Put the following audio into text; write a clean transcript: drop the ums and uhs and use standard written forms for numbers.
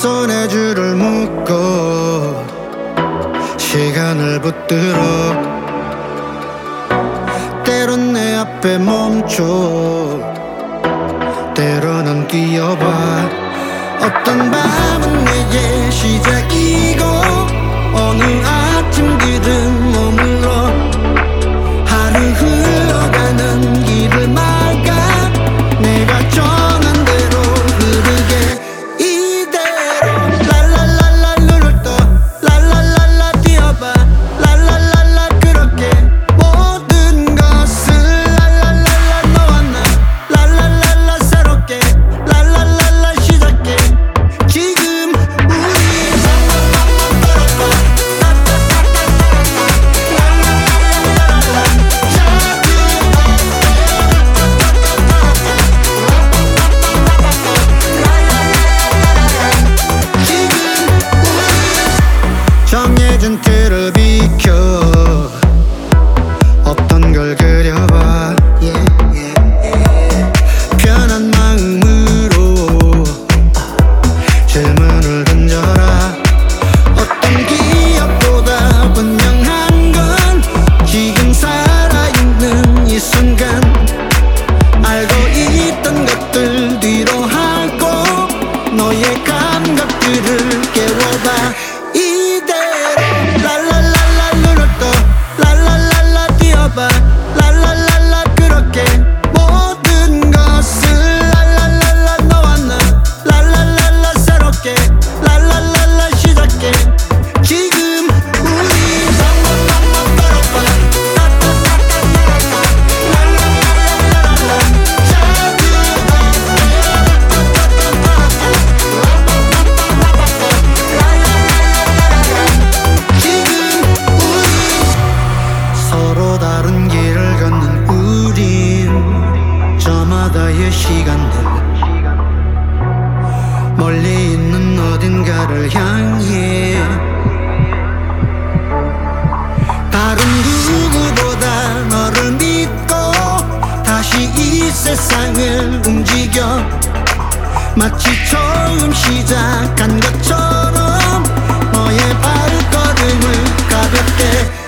손에 줄을 묶고 시간을 붙들어 때론 내 앞에 멈춰 때로는 뛰어봐. 어떤 밤은 내게 시작이고 어느 아침 길은 머물러 하루 흘러가는 길을 막아 내가 정한 대로 흐르게 이대로 랄랄랄라 눈을 떠 랄랄랄라 뛰어봐 랄랄랄라 그렇게 모든 것을 랄랄랄라 너와 나 랄랄랄라 새롭게 랄랄랄라 시작해 지금 우리 정해진 틀을 비켜 없던 걸 그려봐. 편한 마음으로 질문을 던져라. 어떤 기억보다 분명한 건 지금 살아있는 이 순간 알고 있던 것들 뒤로 하고 너의 감각들을 깨워봐. 이대로 랄랄랄라 눈을 떠 랄랄랄라 뛰어봐 랄랄랄라 그렇게 모든 것을 랄랄랄라 너와 나 랄랄랄라 새롭게 랄랄랄라 시작해 지금 우리 서로 다른 길을 걷는 우린 저마다의 시간들 멀리 있는 어딘가를 향해 다른 누구보다 너를 믿고 다시 이 세상을 움직여 마치 처음 시작한 것처럼 너의 발걸음을 가볍게